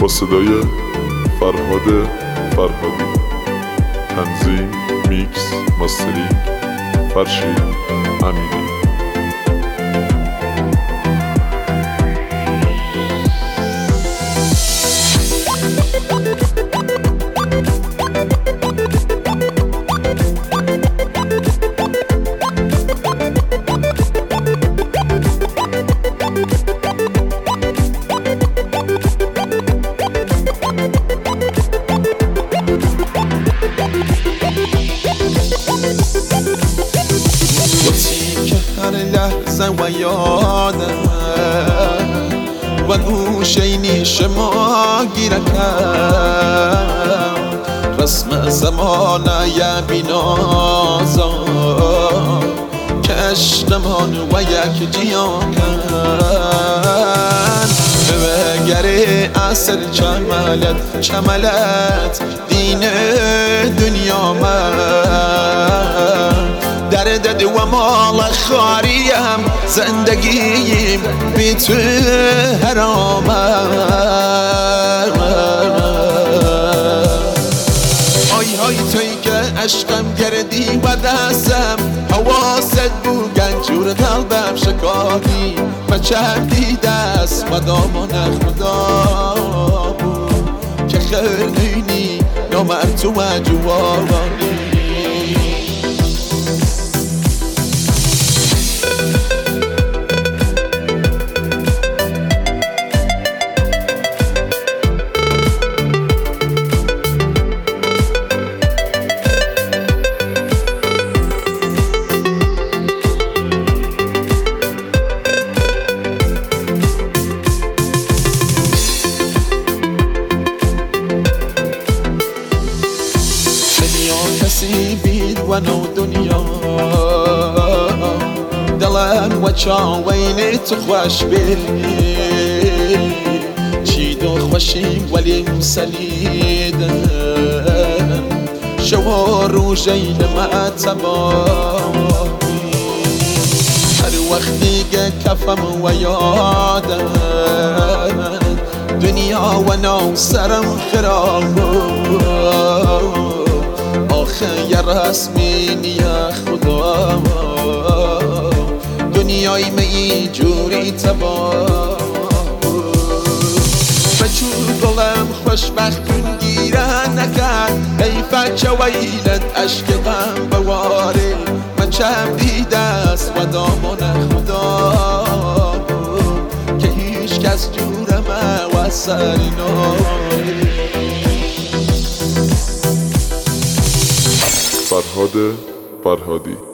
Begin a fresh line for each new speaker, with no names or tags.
با صدای فرهاد فرهادی. تنظیم، میکس، ماسترینگ فرشید امینی.
هر لحظه و یادم و گوشه نیش ما گیرکم رسم زمانه بینازا که عشقمان و یک جیان بگره اثر چملت دین دنیا من درد و مال خاریم زندگیم بی تو حرامه های توی که عشقم کردی و دستم حواست بود گنجور قلبم شکافی و چندی دست و دامان خدا بود که خیرنینی نامرد تو و جوارانی. کسی بید و نو دنیا دلن و چاوین تو خوش بید چید و خوشیم ولی مسلیدن شو روژین ما تبایی هر وقتی که کفم و یادم دنیا و نو سرم خراب یا رسمین یا خدا دنیای می جوری تبا بچو دلم خوشبختون گیرن نکرد ای فچه ویلت عشق غم بواره من چندی دست و دامان خدا که هیچ کس جورم و سری ناری.
فرهاد فرهادی.